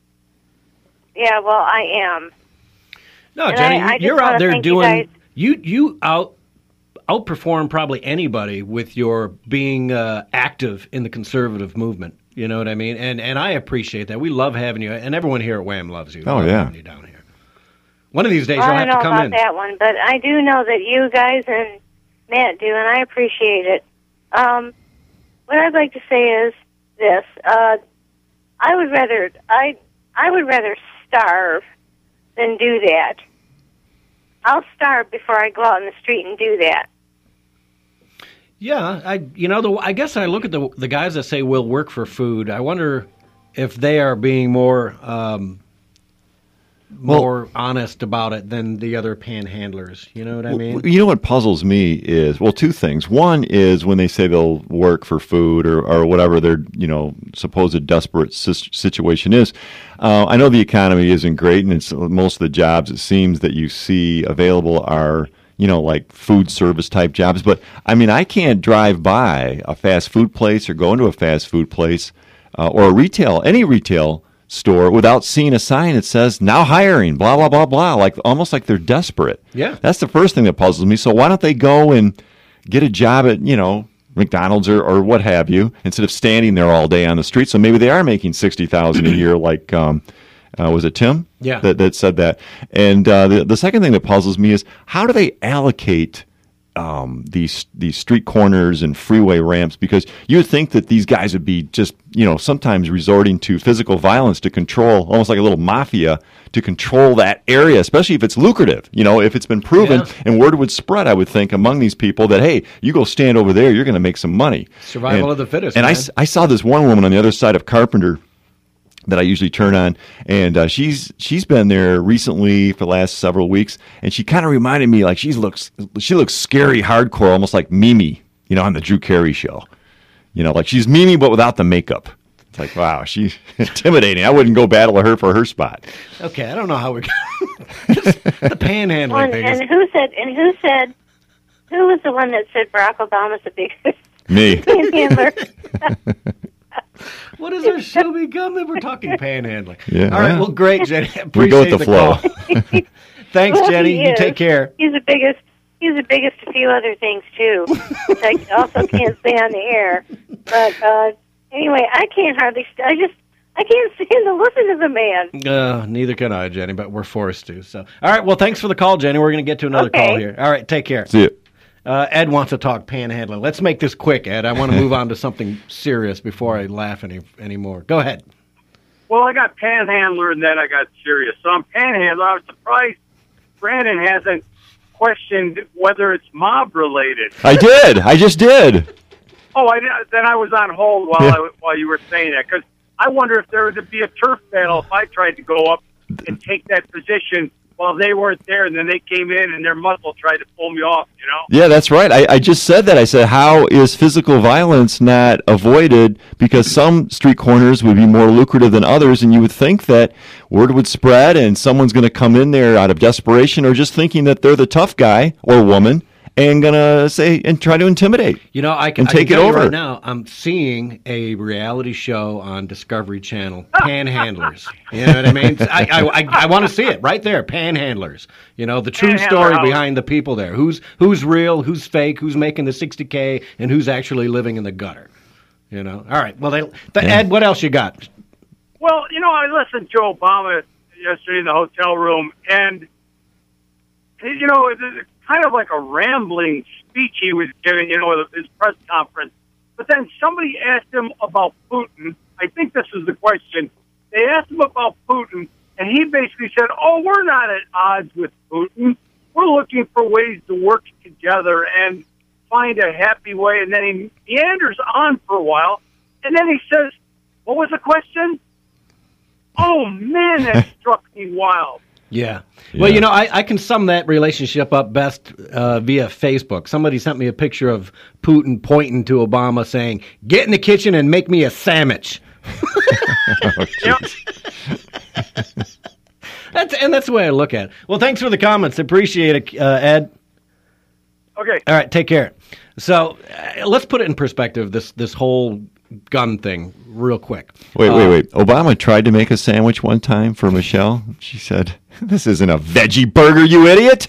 Yeah, well, I am. No, And Jenny, I- I just you're out wanna there thank you doing guys. you you out outperform probably anybody with your being uh, active in the conservative movement. You know what I mean? And and I appreciate that. We love having you, and everyone here at Wham loves you. Oh, Love yeah. having you down here. One of these days Well, you'll I have don't to know come about in. that one, but I do know that you guys and Matt do, and I appreciate it. Um, what I'd like to say is this: uh, I would rather I I would rather starve than do that. I'll starve before I go out in the street and do that. Yeah, I you know the I guess I look at the the guys that say we'll work for food. I wonder if they are being more um, more honest about it than the other panhandlers. You know what I mean? You know what puzzles me is, well, two things. One is when they say they'll work for food or, or whatever their, you know, supposed desperate sis- situation is. Uh, I know the economy isn't great, and it's most of the jobs, it seems, that you see available are, you know, like food service type jobs. But, I mean, I can't drive by a fast food place or go into a fast food place uh, or a retail, any retail store without seeing a sign that says now hiring, blah, blah, blah, blah, like almost like they're desperate. Yeah. That's the first thing that puzzles me. So why don't they go and get a job at, you know, McDonald's or, or what have you, instead of standing there all day on the street? So maybe they are making sixty thousand dollars a year, like, um, uh, was it Tim? Yeah. That, that said that. And uh, the, the second thing that puzzles me is how do they allocate um, these these street corners and freeway ramps? Because you would think that these guys would be just, you know, sometimes resorting to physical violence to control, almost like a little mafia, to control that area, especially if it's lucrative. You know, if it's been proven, Yeah. and word would spread, I would think, among these people that, hey, you go stand over there, you're going to make some money. Survival And- of the fittest, And I, man. s- I saw this one woman on the other side of Carpenter that I usually turn on, and uh, she's she's been there recently for the last several weeks, and she kind of reminded me, like, she looks she looks scary hardcore, almost like Mimi, you know, on the Drew Carey show. You know, like she's Mimi but without the makeup. It's like, wow, she's intimidating. I wouldn't go battle her for her spot. Okay, I don't know how we got the panhandling Well, and, thing. is- and who said? And who said? Who was the one that said Barack Obama's the biggest Me. panhandler? What is our show become that we're talking panhandling? Yeah. All right, well, great, Jenny. We go with Appreciate the flow. call. Thanks, Well, Jenny. he You is. take care. He's the biggest. He's the biggest a few other things too, which I also can't say on the air. But uh, anyway, I can't hardly. St- I just. I can't stand to listen to the man. Uh, neither can I, Jenny, but we're forced to. So, all right. Well, thanks for the call, Jenny. We're going to get to another Okay. call here. All right, take care. See it. Uh, Ed wants to talk panhandling. Let's make this quick, Ed. I want to move on to something serious before I laugh any anymore. Go ahead. Well, I got panhandler and then I got serious. So I'm panhandler. I was surprised Brandon hasn't questioned whether it's mob related. I did. I just did. Oh, I then I was on hold while Yeah. I, while you were saying that, because I wonder if there would be a turf battle if I tried to go up and take that position while they weren't there, and then they came in and their muscle tried to pull me off. You know. Yeah, that's right. I, I just said that. I said, how is physical violence not avoided? Because some street corners would be more lucrative than others, and you would think that word would spread and someone's going to come in there out of desperation or just thinking that they're the tough guy or woman and going to say and try to intimidate. You know, I can, And I take can it tell you over. right now, I'm seeing a reality show on Discovery Channel, Panhandlers. You know what I mean? I, I, I, I want to see it right there, Panhandlers. You know, the true Panhandler story House. behind the people there. Who's who's real, who's fake, who's making the sixty K, and who's actually living in the gutter. You know? All right. Well, they, the, Ed, what else you got? Well, you know, I listened to Obama yesterday in the hotel room, and you know, it's kind of like a rambling speech he was giving, you know, his press conference. But then somebody asked him about Putin. I think this is the question. They asked him about Putin, and he basically said, "Oh, we're not at odds with Putin. We're looking for ways to work together and find a happy way." And then he meanders on for a while, and then he says, "What was the question?" Oh man, that struck me wild. Yeah. Well, you know, I, I can sum that relationship up best uh, via Facebook. Somebody sent me a picture of Putin pointing to Obama saying, "Get in the kitchen and make me a sandwich." Yep. That's and that's the way I look at it. Well, thanks for the comments. Appreciate it, uh, Ed. Okay. All right, take care. So uh, let's put it in perspective. This this whole gun thing real quick. Wait, Uh, wait, wait. Obama tried to make a sandwich one time for Michelle. She said, "This isn't a veggie burger, you idiot."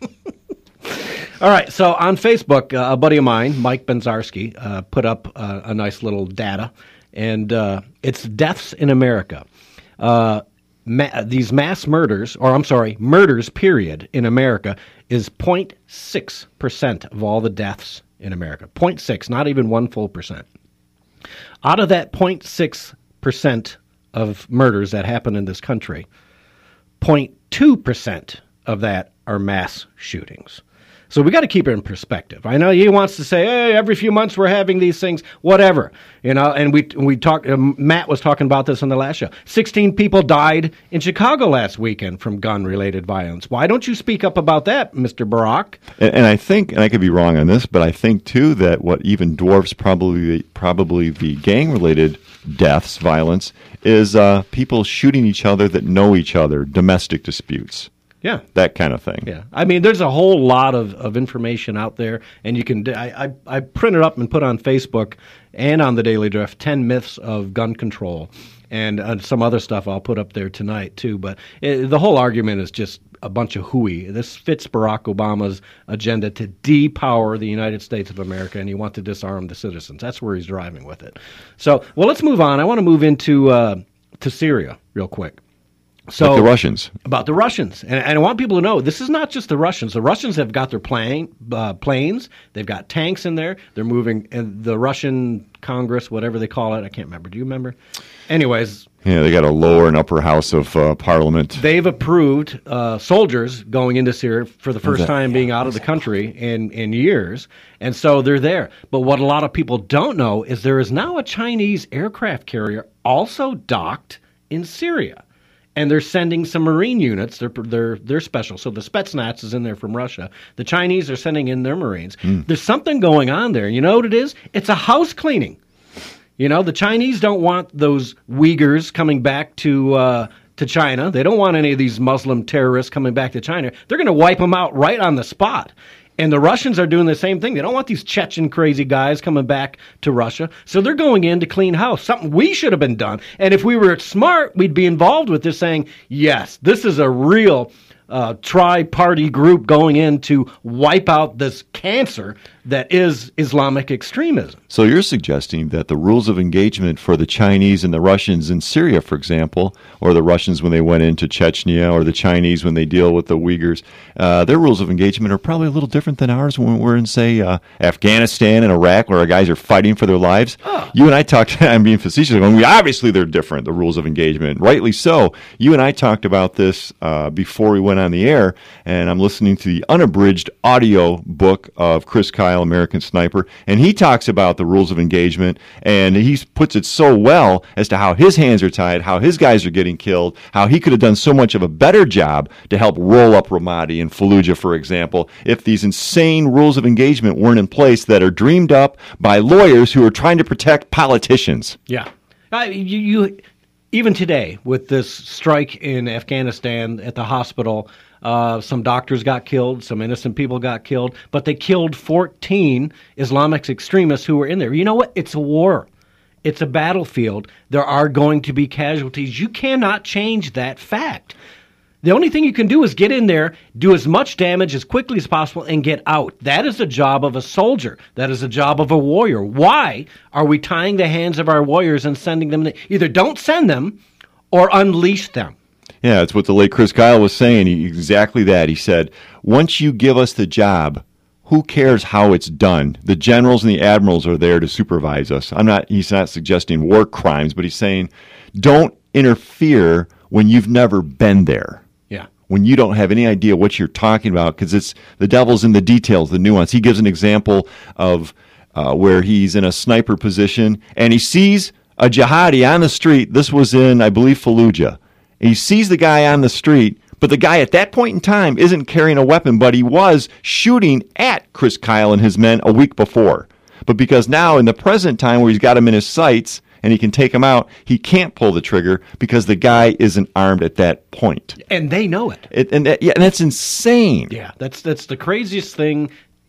All right, so on Facebook, uh, a buddy of mine, Mike Benzarski, uh, put up uh, a nice little data, and uh, it's deaths in America. Uh, ma- these mass murders, or I'm sorry, murders, period, in America is zero point six percent of all the deaths in America. zero point six, not even one full percent. Out of that zero point six percent of murders that happen in this country, zero point two percent of that are mass shootings. So we got to keep it in perspective. I know he wants to say, hey, every few months we're having these things, whatever. You know, and we we talked, uh, Matt was talking about this on the last show. sixteen people died in Chicago last weekend from gun-related violence. Why don't you speak up about that, Mister Barack? And, and I think, and I could be wrong on this, but I think, too, that what even dwarfs probably, probably the gang-related deaths, violence, is uh, people shooting each other that know each other, domestic disputes. Yeah. That kind of thing. Yeah. I mean, there's a whole lot of, of information out there, and you can, I, I, I printed up and put on Facebook and on the Daily Drift ten myths of gun control, and uh, some other stuff I'll put up there tonight, too. But it, the whole argument is just a bunch of hooey. This fits Barack Obama's agenda to depower the United States of America, and you want to disarm the citizens. That's where he's driving with it. So, well, let's move on. I want to move into uh, to Syria real quick. So like the Russians. About the Russians. And, and I want people to know, this is not just the Russians. The Russians have got their plane, uh, planes. They've got tanks in there. They're moving. And the Russian Congress, whatever they call it, I can't remember. Do you remember? Anyways. Yeah, they got a lower and upper house of uh, parliament. They've approved uh, soldiers going into Syria for the first that, time being out of the country in, in years. And so they're there. But what a lot of people don't know is there is now a Chinese aircraft carrier also docked in Syria. And they're sending some Marine units. They're they're they're special. So the Spetsnaz is in there from Russia. The Chinese are sending in their Marines. Mm. There's something going on there. You know what it is? It's a house cleaning. You know, the Chinese don't want those Uyghurs coming back to uh, to China. They don't want any of these Muslim terrorists coming back to China. They're going to wipe them out right on the spot. And the Russians are doing the same thing. They don't want these Chechen crazy guys coming back to Russia. So they're going in to clean house, something we should have been done. And if we were smart, we'd be involved with this saying, yes, this is a real uh, tri-party group going in to wipe out this cancer that is Islamic extremism. So you're suggesting that the rules of engagement for the Chinese and the Russians in Syria, for example, or the Russians when they went into Chechnya, or the Chinese when they deal with the Uyghurs, uh, their rules of engagement are probably a little different than ours when we're in, say, uh, Afghanistan and Iraq, where our guys are fighting for their lives. Oh. You and I talked, I'm being facetious, when we obviously they're different, the rules of engagement, rightly so. You and I talked about this uh, before we went on the air, and I'm listening to the unabridged audio book of Chris Kyle, American Sniper, and he talks about the rules of engagement, and he puts it so well as to how his hands are tied, how his guys are getting killed, how he could have done so much of a better job to help roll up Ramadi and Fallujah, for example, if these insane rules of engagement weren't in place that are dreamed up by lawyers who are trying to protect politicians. Yeah. Uh, you, you even today, with this strike in Afghanistan at the hospital, Uh, some doctors got killed, some innocent people got killed, but they killed fourteen Islamic extremists who were in there. You know what? It's a war. It's a battlefield. There are going to be casualties. You cannot change that fact. The only thing you can do is get in there, do as much damage as quickly as possible, and get out. That is the job of a soldier. That is the job of a warrior. Why are we tying the hands of our warriors and sending them? To, either don't send them or unleash them. Yeah, it's what the late Chris Kyle was saying. He, exactly that. He said, once you give us the job, who cares how it's done? The generals and the admirals are there to supervise us. I'm not. He's not suggesting war crimes, but he's saying, don't interfere when you've never been there. Yeah. When you don't have any idea what you're talking about, because it's the devil's in the details, the nuance. He gives an example of uh, where he's in a sniper position, and he sees a jihadi on the street. This was in, I believe, Fallujah. He sees the guy on the street, but the guy at that point in time isn't carrying a weapon, but he was shooting at Chris Kyle and his men a week before. But because now in the present time where he's got him in his sights and he can take him out, he can't pull the trigger because the guy isn't armed at that point. And they know it. it and that, yeah, and that's insane. Yeah, that's that's the craziest thing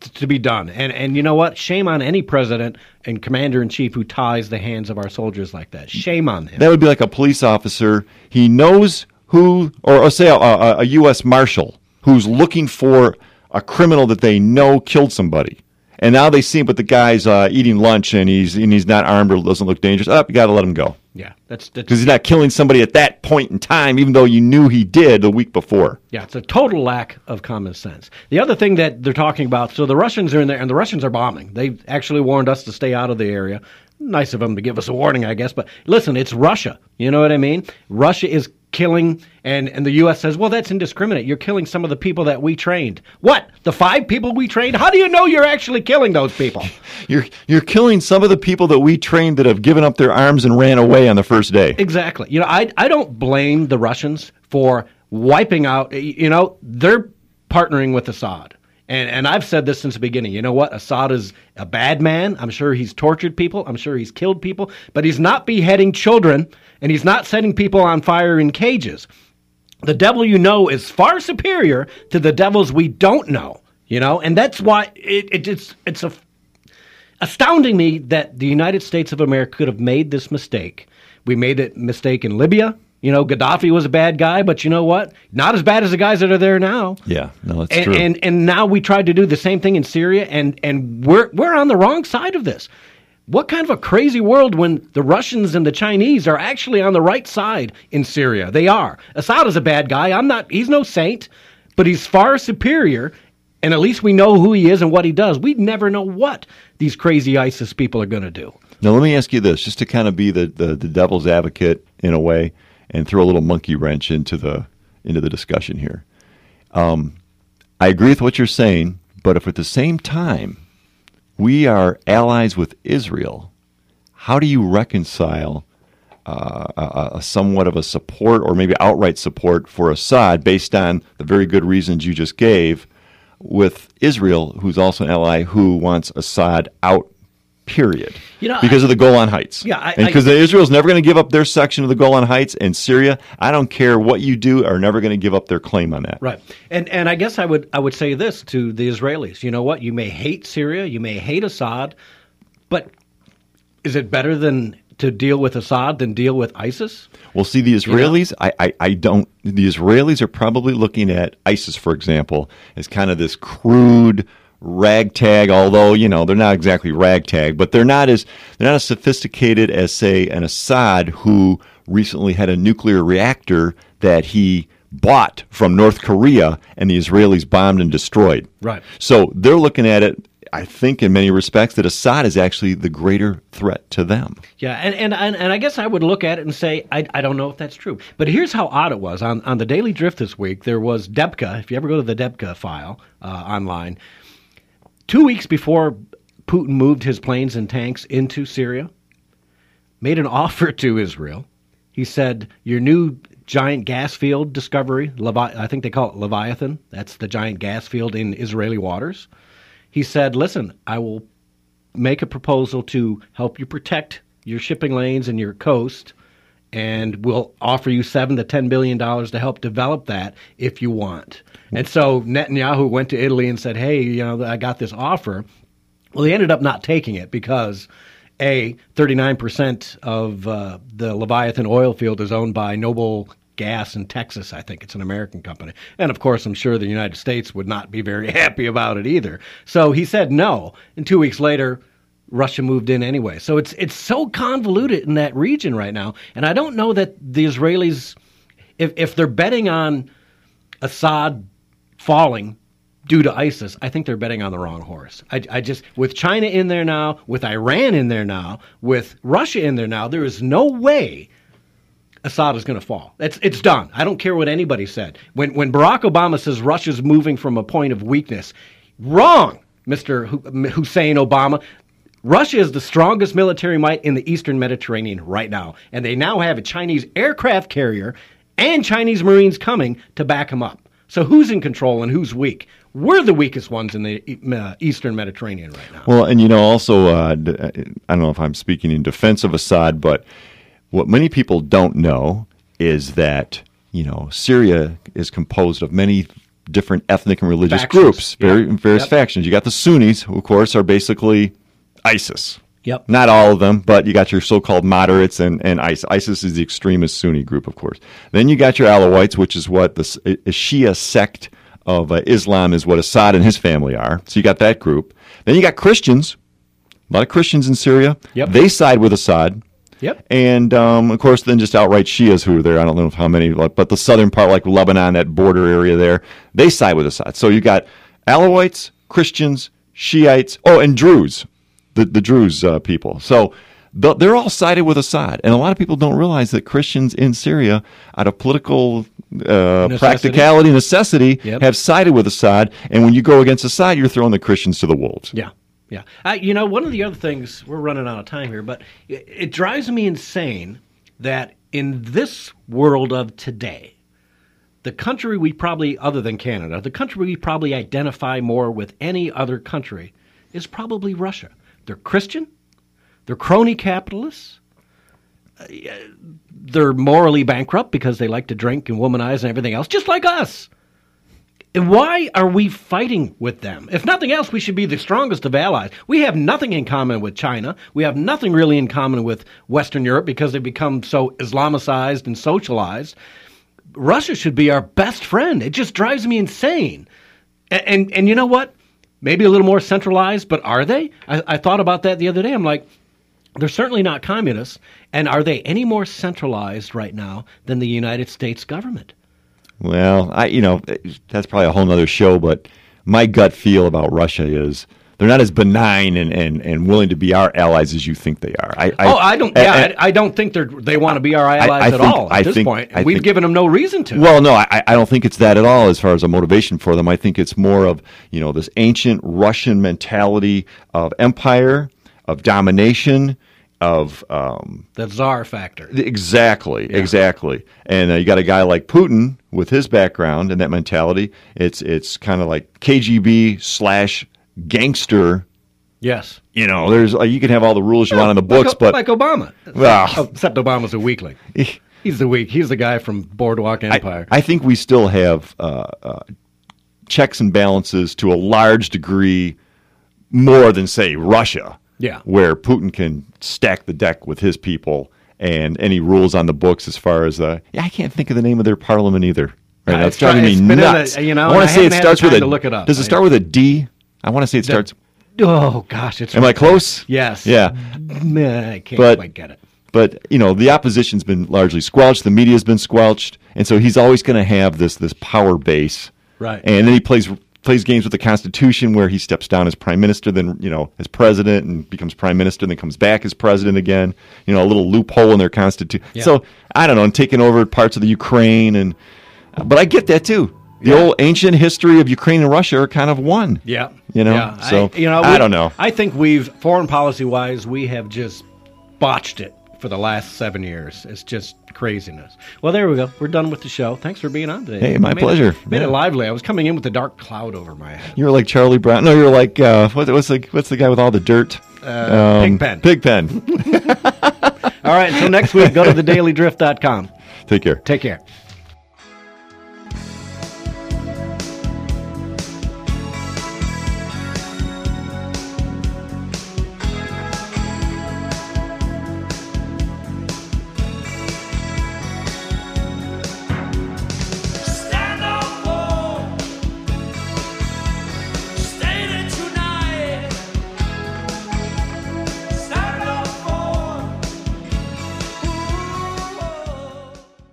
to be done. And and you know what? Shame on any president and commander-in-chief who ties the hands of our soldiers like that. Shame on him. That would be like a police officer. He knows who, or, or say a, a, a U S Marshal who's looking for a criminal that they know killed somebody. And now they see him, but the guy's uh, eating lunch and he's and he's not armed or doesn't look dangerous. Up, oh, you got to let him go. Yeah, that's because he's not killing somebody at that point in time, even though you knew he did the week before. Yeah, it's a total lack of common sense. The other thing that they're talking about, so the Russians are in there, and the Russians are bombing. They've actually warned us to stay out of the area. Nice of them to give us a warning, I guess. But listen, it's Russia. You know what I mean? Russia is killing, and, and the U S says, well, that's indiscriminate. You're killing some of the people that we trained. What? The five people we trained? How do you know you're actually killing those people? You're you're killing some of the people that we trained that have given up their arms and ran away on the first day. Exactly. You know, I I don't blame the Russians for wiping out, you know, they're partnering with Assad. And and I've said this since the beginning. You know what? Assad is a bad man. I'm sure he's tortured people. I'm sure he's killed people. But he's not beheading children, and he's not setting people on fire in cages. The devil you know is far superior to the devils we don't know. You know, and that's why it, it it's it's a, astounding me that the United States of America could have made this mistake. We made that mistake in Libya. You know, Gaddafi was a bad guy, but you know what? Not as bad as the guys that are there now. Yeah, no, that's and, true. And and now we tried to do the same thing in Syria, and, and we're we're on the wrong side of this. What kind of a crazy world when the Russians and the Chinese are actually on the right side in Syria? They are. Assad is a bad guy. I'm not. He's no saint, but he's far superior. And at least we know who he is and what he does. We never know what these crazy ISIS people are going to do. Now, let me ask you this, just to kind of be the, the, the devil's advocate in a way, and throw a little monkey wrench into the into the discussion here. Um, I agree with what you're saying, but if at the same time we are allies with Israel, how do you reconcile uh, a, a somewhat of a support or maybe outright support for Assad based on the very good reasons you just gave with Israel, who's also an ally who wants Assad out? Period. You know, because I, of the Golan Heights. Yeah, I, and because Israel's never going to give up their section of the Golan Heights, and Syria, I don't care what you do, are never going to give up their claim on that. Right. And and I guess I would I would say this to the Israelis. You know what? You may hate Syria, you may hate Assad, but is it better than to deal with Assad than deal with ISIS? Well, see, the Israelis, you know? I, I, I don't, the Israelis are probably looking at ISIS, for example, as kind of this crude ragtag, although, you know, they're not exactly ragtag, but they're not as they're not as sophisticated as, say, an Assad who recently had a nuclear reactor that he bought from North Korea and the Israelis bombed and destroyed. Right. So they're looking at it, I think, in many respects, that Assad is actually the greater threat to them. Yeah, and, and, and, and I guess I would look at it and say, I, I don't know if that's true. But here's how odd it was. On, on the Daily Drift this week, there was Debka, if you ever go to the Debka file uh, online, two weeks before Putin moved his planes and tanks into Syria, made an offer to Israel. He said, your new giant gas field discovery, Levi- I think they call it Leviathan, that's the giant gas field in Israeli waters. He said, listen, I will make a proposal to help you protect your shipping lanes and your coast, and we'll offer you seven to ten billion dollars to help develop that if you want. And so Netanyahu went to Italy and said, hey, you know, I got this offer. Well, he ended up not taking it because, A, thirty-nine percent of uh, the Leviathan oil field is owned by Noble Gas in Texas. I think it's an American company. And, of course, I'm sure the United States would not be very happy about it either. So he said no. And two weeks later, Russia moved in anyway. So it's it's so convoluted in that region right now. And I don't know that the Israelis, if if they're betting on Assad falling due to ISIS, I think they're betting on the wrong horse. I, I just, with China in there now, with Iran in there now, with Russia in there now, there is no way Assad is going to fall. It's it's done. I don't care what anybody said. When when Barack Obama says Russia's moving from a point of weakness, wrong, Mister Hussein Obama. Russia is the strongest military might in the Eastern Mediterranean right now, and they now have a Chinese aircraft carrier and Chinese Marines coming to back them up. So who's in control and who's weak? We're the weakest ones in the uh, Eastern Mediterranean right now. Well, and you know, also, uh, I don't know if I'm speaking in defense of Assad, but what many people don't know is that, you know, Syria is composed of many different ethnic and religious Factions. groups, very, Yep. various Yep. factions. You got the Sunnis, who, of course, are basically ISIS. Yep. Not all of them, but you got your so-called moderates and, and ISIS. ISIS is the extremist Sunni group, of course. Then you got your Alawites, which is what the a Shia sect of uh, Islam is what Assad and his family are. So you got that group. Then you got Christians, a lot of Christians in Syria. Yep. They side with Assad. Yep. And, um, of course, then just outright Shias who are there. I don't know how many, like, but the southern part, like Lebanon, that border area there, they side with Assad. So you got Alawites, Christians, Shiites, oh, and Druze, the, the Druze uh, people. So the, they're all sided with Assad. And a lot of people don't realize that Christians in Syria, out of political uh, Necessity. practicality, necessity, Yep. have sided with Assad. And when you go against Assad, you're throwing the Christians to the wolves. Yeah. Yeah. Uh, you know, one of the other things, we're running out of time here, but it, it drives me insane that in this world of today, the country we probably, other than Canada, the country we probably identify more with any other country is probably Russia. They're Christian. They're crony capitalists. Uh, they're morally bankrupt because they like to drink and womanize and everything else, just like us. And why are we fighting with them? If nothing else, we should be the strongest of allies. We have nothing in common with China. We have nothing really in common with Western Europe because they've become so Islamicized and socialized. Russia should be our best friend. It just drives me insane. And and, and you know what? Maybe a little more centralized, but are they? I, I thought about that the other day. I'm like, they're certainly not communists. And are they any more centralized right now than the United States government? Well, I you know that's probably a whole nother show, but my gut feel about Russia is they're not as benign and, and, and willing to be our allies as you think they are. I, I oh, I don't. Yeah, I, I don't think they they want to be our allies I, I at think, all at I this think, point. I We've think, given them no reason to. Well, no, I, I don't think it's that at all. As far as a motivation for them, I think it's more of you know this ancient Russian mentality of empire, of domination. Of um, the czar factor. Exactly, Yeah. exactly. And uh, you got a guy like Putin with his background and that mentality. It's it's kind of like K G B slash gangster. Yes. You know, there's uh, you can have all the rules you want in the books, like, but like Obama. Well, Oh, except Obama's a weakling. He's the weak. He's the guy from Boardwalk Empire. I, I think we still have uh, uh, checks and balances to a large degree more than say Russia. Yeah. Where Putin can stack the deck with his people and any rules on the books as far as uh yeah, I can't think of the name of their parliament either. Right Uh, now, it's it's driving try- me it's been in nuts. a- you know, I want I to say it haven't had starts the with time a. to look it up. Does it I- start with a D? I want to say it The- starts. Oh gosh, it's. Am I close? Yes. Yeah. Meh, I can't But- quite get it. But you know, the opposition's been largely squelched. The media's been squelched, and so he's always going to have this this power base. Right. And then he plays plays games with the Constitution, where he steps down as prime minister, then you know as president, and becomes prime minister, and then comes back as president again. You know, a little loophole in their constitution. Yeah. So I don't know, and taking over parts of the Ukraine, and but I get that too. The Yeah. old ancient history of Ukraine and Russia are kind of one. Yeah. You know, Yeah. so I, you know, I we- don't know. I think we've foreign policy wise, we have just botched it for the last seven years. It's just craziness. Well, there we go. We're done with the show. Thanks for being on today. Hey, my Made it- pleasure. Made Yeah. it lively. I was coming in with a dark cloud over my head. You were like Charlie Brown. No, you're like uh, what, what's the what's the guy with all the dirt? Uh, Pigpen. Pigpen. All right. Until next week, go to the daily drift dot com. Take care. Take care.